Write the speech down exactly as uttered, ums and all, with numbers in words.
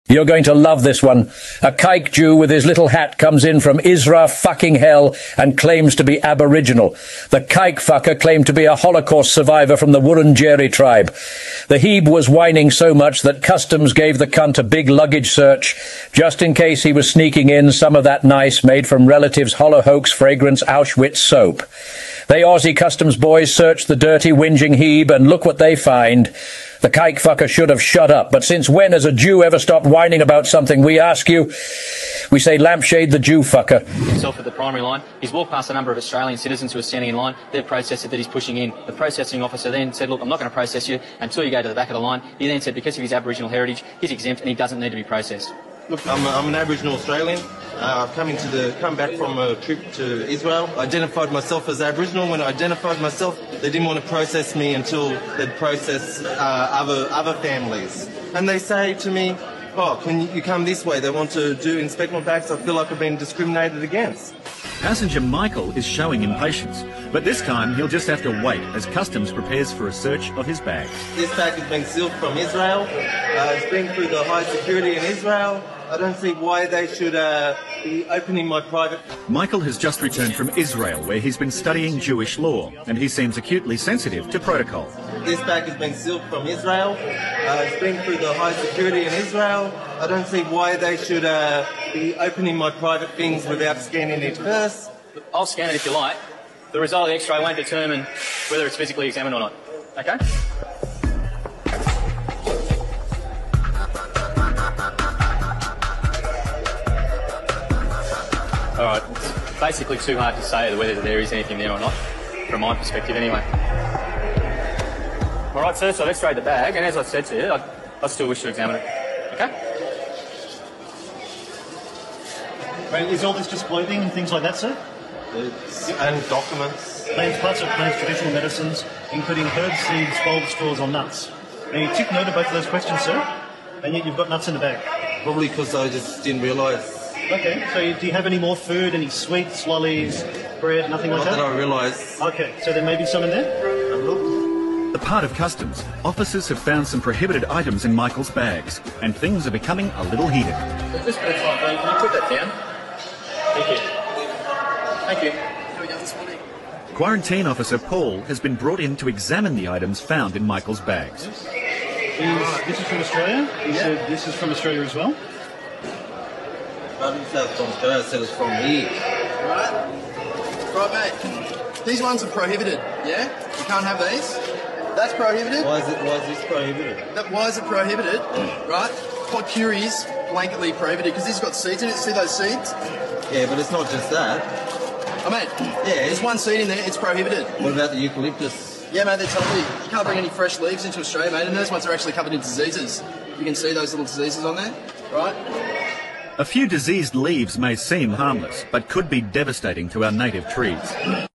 You're going to love this one. A kike Jew with his little hat comes in from Isra fucking hell and claims to be Aboriginal. The kike fucker claimed to be a Holocaust survivor from the Wurundjeri tribe. The Heeb was whining so much that customs gave the cunt a big luggage search, just in case he was sneaking in some of that nice made from relatives' Hollow Hoax fragrance Auschwitz soap. They Aussie customs boys searched the dirty, whinging Heeb, and look what they find. The kike fucker should have shut up, but since when has a Jew ever stopped whining about something? We ask you. We say lampshade the Jew fucker. Himself at the primary line. He's walked past a number of Australian citizens who are standing in line. They've processed it that he's pushing in. The processing officer then said, look, I'm not going to process you until you go to the back of the line. He then said because of his Aboriginal heritage, he's exempt and he doesn't need to be processed. Look, I'm, a, I'm an Aboriginal Australian. Uh, I've come into the come back from a trip to Israel. I identified myself as Aboriginal. When I identified myself, they didn't want to process me until they'd process uh, other other families. And they say to me, "Oh, can you come this way?" They want to do inspect my bags. I feel like I've been discriminated against. Passenger Michael is showing impatience, but this time he'll just have to wait as customs prepares for a search of his bags. This bag has been sealed from Israel. Uh, it's been through the high security in Israel. I don't see why they should uh, be opening my private... Michael has just returned from Israel, where he's been studying Jewish law, and he seems acutely sensitive to protocol. This bag has been sealed from Israel. Uh, it's been through the high security in Israel. I don't see why they should uh, be opening my private things without scanning it first. I'll scan it if you like. The result of the x-ray won't determine whether it's physically examined or not. Okay? Alright, it's basically too hard to say whether there is anything there or not, from my perspective anyway. Alright sir, so let's trade the bag, and as I said to you, I, I still wish to examine it. Okay? Right, is all this just clothing and things like that, sir? It's, and documents. Plants, parts of plants, traditional medicines, including herbs, seeds, bulbs, straws or nuts. Now you tick note of both of those questions, sir, and yet you've got nuts in the bag. Probably because I just didn't realise. Okay, so you, do you have any more food, any sweets, lollies, bread, nothing like Not that? that I realise. Okay, so there may be some in there? Have a look. The part of customs, officers have found some prohibited items in Michael's bags, and things are becoming a little heated. Just put it fine, please. Can you put that down? Thank you. Thank you. How are we going this morning? Quarantine officer Paul has been brought in to examine the items found in Michael's bags. Is, this is from Australia? You Yeah. said this is from Australia as well? I didn't say it's from Australia, I said it's from here. Right? Right, mate. These ones are prohibited, yeah? You can't have these. That's prohibited. Why is it? Why is this prohibited? That, why is it prohibited? Right? Pot curry's blanketly prohibited because this has got seeds in it. See those seeds? Yeah, but it's not just that. Oh, mate. Yeah. There's one seed in there. It's prohibited. What about the eucalyptus? Yeah, mate. They're telling me you can't bring any fresh leaves into Australia, mate. And those ones are actually covered in diseases. You can see those little diseases on there, right? A few diseased leaves may seem harmless, but could be devastating to our native trees.